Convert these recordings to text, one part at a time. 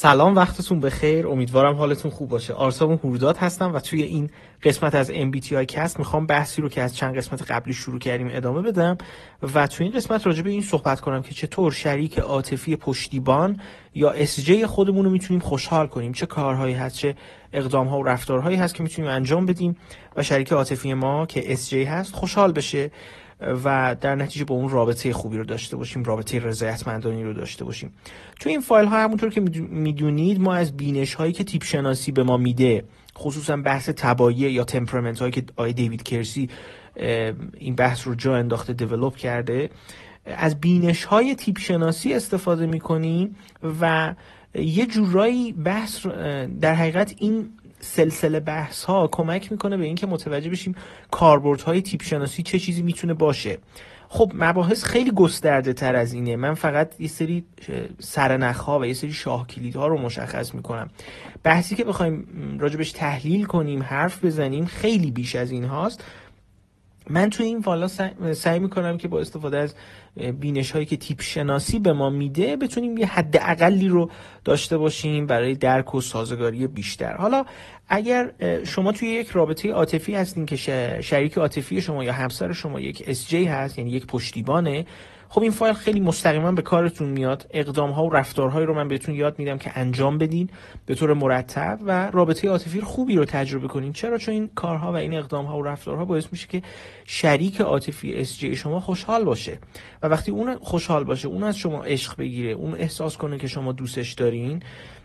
سلام، وقتتون بخیر. امیدوارم حالتون خوب باشه. آرسابون هورداد هستم و توی این قسمت از MBTI کست میخوام بحثی رو که از چند قسمت قبلی شروع کردیم ادامه بدم و توی این قسمت راجع به این صحبت کنم که چطور شریک عاطفی پشتیبان یا SJ خودمون رو میتونیم خوشحال کنیم، چه کارهایی هست، چه اقدام‌ها و رفتارهایی هست که میتونیم انجام بدیم و شریک عاطفی ما که SJ هست خوشحال بشه و در نتیجه با اون رابطه خوبی رو داشته باشیم، رابطه رضایتمندانه رو داشته باشیم. تو این فایل ها همونطور که میدونید ما از بینش هایی که تیپ شناسی به ما میده، خصوصا بحث تبایع یا تمپرامنت هایی که آقای دیوید کرسی این بحث رو جا انداخته دیولپ کرده، از بینش های تیپ شناسی استفاده میکنیم و یه جورایی بحث در حقیقت این سلسله بحث ها کمک میکنه به اینکه متوجه بشیم کاربردهای تیپ شناسی چه چیزی میتونه باشه. خب مباحث خیلی گسترده تر از اینه. من فقط یه سری سرنخ‌ها و یه سری شاه کلیدها رو مشخص میکنم. بحثی که بخوایم راجبش تحلیل کنیم، حرف بزنیم، خیلی بیش از این هاست. من توی این والا سعی میکنم که با استفاده از بینش هایی که تیپ شناسی به ما میده بتونیم یه حد اقلی رو داشته باشیم برای درک و سازگاری بیشتر. حالا اگر شما توی یک رابطه عاطفی هستین که شریک عاطفی شما یا همسر شما یک SJ هست، یعنی یک پشتیبانه، خب این فایل خیلی مستقیما به کارتون میاد. اقدام ها و رفتارهایی رو من بهتون یاد میدم که انجام بدین به طور مرتب و رابطه عاطفی خوبی رو تجربه کنین. چرا؟ چون این کارها و این اقدام ها و رفتارها باعث میشه که شریک عاطفی SJ شما خوشحال باشه و وقتی اون خوشحال باشه، اون از شما عشق بگیره، اون احساس کنه که شما دوستش دارین،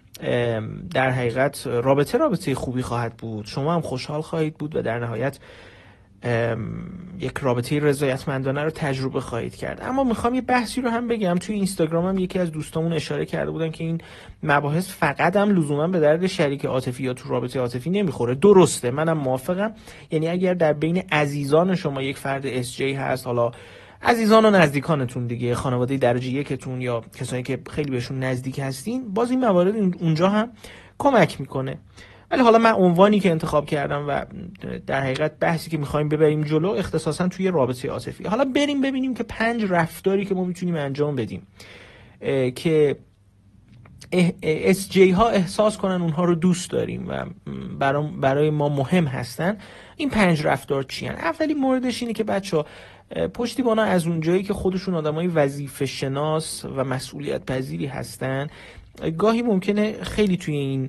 در حقیقت رابطه خوبی خواهد بود، شما هم خوشحال خواهید بود و در نهایت یک رابطه رضایتمندانه رو تجربه خواهید کرد. اما میخوام یه بحثی رو هم بگم. توی اینستاگرامم یکی از دوستامون اشاره کرده بودن که این مباحث فقط هم لزوما به درد شریک عاطفی یا تو رابطه عاطفی نمیخوره. درسته، منم موافقم. یعنی اگر در بین عزیزان شما یک فرد SJ هست، حالا عزیزان و نزدیکانتون دیگه، خانواده درجه یکتون یا کسایی که خیلی بهشون نزدیک هستین، باز این موارد اونجا هم کمک میکنه. ولی حالا من عنوانی که انتخاب کردم و در حقیقت بحثی که میخوایم ببریم جلو اختصاصا توی رابطه عاطفی. حالا بریم ببینیم که 5 رفتاری که ما میتونیم انجام بدیم که SJ ها احساس کنن اونها رو دوست داریم و برای ما مهم هستن. این 5 رفتار چی هن؟ اولین موردش اینه که بچه‌ها پشتیبانا از اونجایی که خودشون آدمای وظیفه شناس و مسئولیت پذیری هستن، گاهی ممکنه خیلی توی این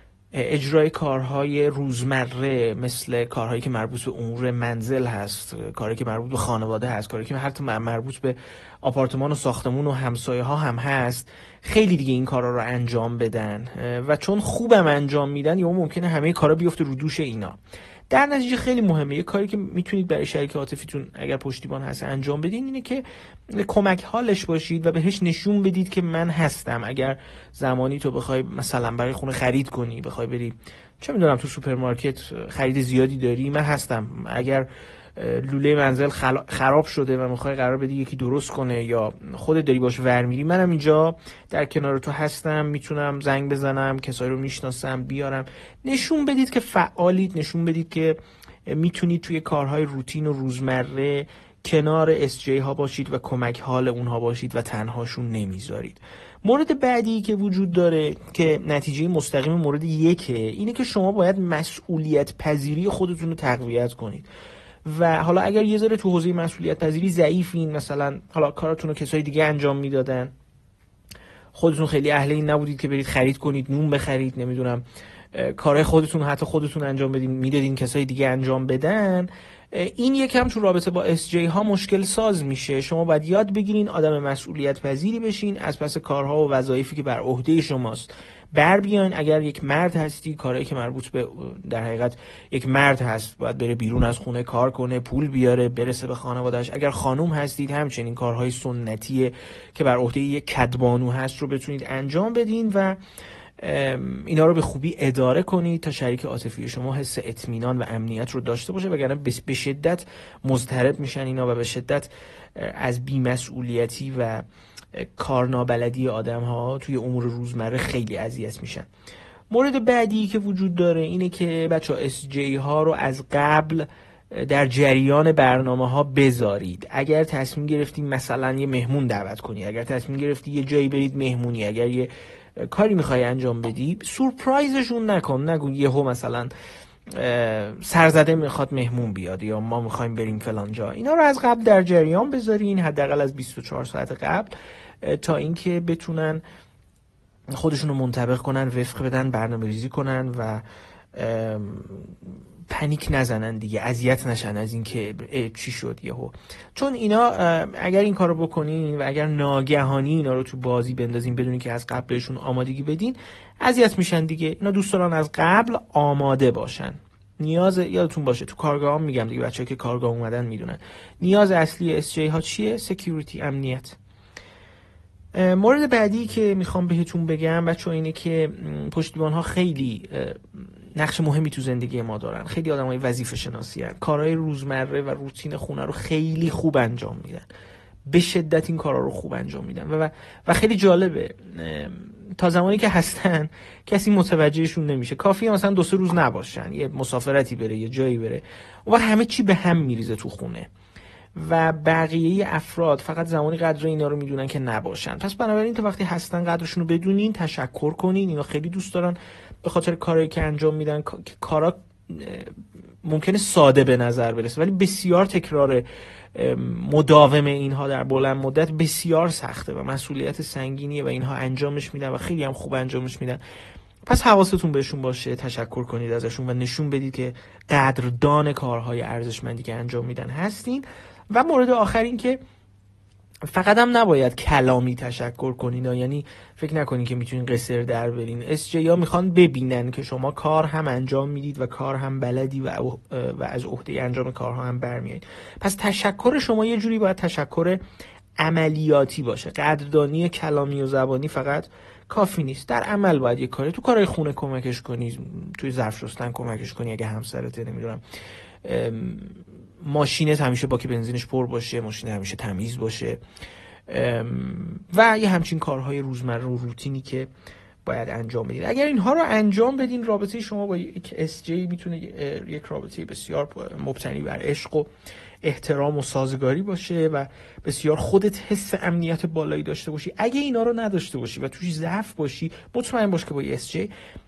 اجرای کارهای روزمره، مثل کارهایی که مربوط به امور منزل هست، کاری که مربوط به خانواده هست، کاری که حتی مربوط به آپارتمان و ساختمون و همسایه ها هم هست، خیلی دیگه این کارا رو انجام بدن و چون خوبم انجام میدن یا ممکنه همه کارا بیفته رو دوش اینا. در نتیجه خیلی مهمه یه کاری که میتونید برای شریک عاطفیتون اگر پشتیبان هست انجام بدین اینه که کمک حالش باشید و بهش نشون بدید که من هستم. اگر زمانی تو بخوای مثلا برای خونه خرید کنی، بخوای بری چه میدونم تو سوپرمارکت خرید زیادی داری، من هستم. اگر لوله منزل خراب شده و میخوای قرار بدی یکی درست کنه یا خودت داری باش ور میری، منم اینجا در کنار تو هستم، میتونم زنگ بزنم، کسایی رو میشناسم بیارم. نشون بدید که فعالید، نشون بدید که میتونید توی کارهای روتین و روزمره کنار SJ ها باشید و کمک حال اونها باشید و تنهاشون نمیذارید. مورد بعدی که وجود داره که نتیجه مستقیم مورد 1 اینه که شما باید مسئولیت پذیری خودتون رو تقویت کنید. و حالا اگر یه ذره تو حوزه مسئولیت پذیری ضعیفین، مثلا حالا کاراتون رو کسای دیگه انجام میدادن، خودتون خیلی اهل این نبودید که برید خرید کنید، نون بخرید، نمیدونم کارهای خودتون حتی خودتون انجام بدین، میدادین کسای دیگه انجام بدن، این یکم تو رابطه با SJ ها مشکل ساز میشه. شما باید یاد بگیرین آدم مسئولیت پذیری بشین، از پس کارها و وظایفی که بر عهده شماست بر بیاین. اگر یک مرد هستی، کارهایی که مربوط به در حقیقت یک مرد هست، باید بره بیرون از خونه کار کنه، پول بیاره، برسه به خانواده‌اش. اگر خانوم هستید، همچنین کارهای سنتی که بر عهده یک کدبانو هست رو بتونید انجام بدین و اینا رو به خوبی اداره کنید تا شریک عاطفی شما حس اطمینان و امنیت رو داشته باشه، وگرنه به شدت مضطرب میشن اینا و به شدت از بی‌مسئولیتی و کارنابلدی آدم ها توی امور روزمره خیلی اذیت میشن. مورد بعدی که وجود داره اینه که بچه‌ها SJ ها رو از قبل در جریان برنامه ها بذارید. اگر تصمیم گرفتید مثلا یه مهمون دعوت کنی، اگر تصمیم گرفتی یه جایی برید مهمونی، اگر یه کاری میخوای انجام بدی، سورپرایزشون نکن. نگو یهو مثلا سرزده میخواد مهمون بیاد یا ما میخوایم بریم فلان جا. اینا رو از قبل در جریان بذارین، حداقل از 24 ساعت قبل، تا اینکه بتونن خودشون رو منطبق کنن، وفق بدن، برنامه‌ریزی کنن و پنیک نزنن دیگه، اذیت نشن از اینکه چی شد یهو. چون اینا اگر این کارو بکنین و اگر ناگهانی اینا رو تو بازی بندازین بدون که از قبل بهشون آمادگی بدین، اذیت میشن دیگه. اینا دوست دارن از قبل آماده باشن. نیاز، یادتون باشه تو کارگاه هم میگم دیگه، بچه‌ها که کارگاه اومدن میدونن نیاز اصلی اس جی ها چیه؟ سکیوریتی، امنیت. مورد بعدی که میخوام بهتون بگم بچه‌ها اینه که پشتیبان ها خیلی نقش مهمی تو زندگی ما دارن. خیلی آدمای وظیفه شناسی هستن، کارهای روزمره و روتین خونه رو خیلی خوب انجام میدن، به شدت این کارا رو خوب انجام میدن و خیلی جالبه تا زمانی که هستن کسی متوجهشون نمیشه. کافیه مثلا 2-3 روز نباشن، یه مسافرتی بره، یه جایی بره، اون وقت همه چی به هم میریزه تو خونه و بقیه افراد فقط زمانی قدر اینا رو میدونن که نباشن. پس بنابراین تا وقتی هستن قدرشون رو بدونین، تشکر کنین. اینا خیلی دوست دارن به خاطر کارهایی که انجام میدن. کارا ممکنه ساده به نظر برسه ولی بسیار تکرار مداوم اینها در بلند مدت بسیار سخته و مسئولیت سنگینیه و اینها انجامش میدن و خیلی هم خوب انجامش میدن. پس حواستون بهشون باشه، تشکر کنید ازشون و نشون بدید که قدردان کارهای ارزشمندی که انجام میدن هستین. و مورد آخر این که فقط هم نباید کلامی تشکر کنین، یعنی فکر نکنین که میتونین قصر در برین. اس جی ها میخوان ببینن که شما کار هم انجام میدید و کار هم بلدی و از عهده انجام کارها هم برمیایید. پس تشکر شما یه جوری باید تشکر عملیاتی باشه. قدردانی کلامی و زبانی فقط کافی نیست، در عمل باید یه کاری، تو کارهای خونه کمکش کنی، توی ظرف شستن کمکش کنی اگه همسرته، نمیدونم ماشینت همیشه باک بنزینش پر باشه، ماشین همیشه تمیز باشه و یه همچین کارهای روزمره و روتینی که باید انجام بدید. اگر اینها رو انجام بدین، رابطه شما با یک اس جی میتونه یک رابطه بسیار مبتنی بر عشق و احترام و سازگاری باشه و بسیار خودت حس امنیت بالایی داشته باشی. اگه اینا رو نداشته باشی و توش ضعف باشی، مطمئن باش که با اس جی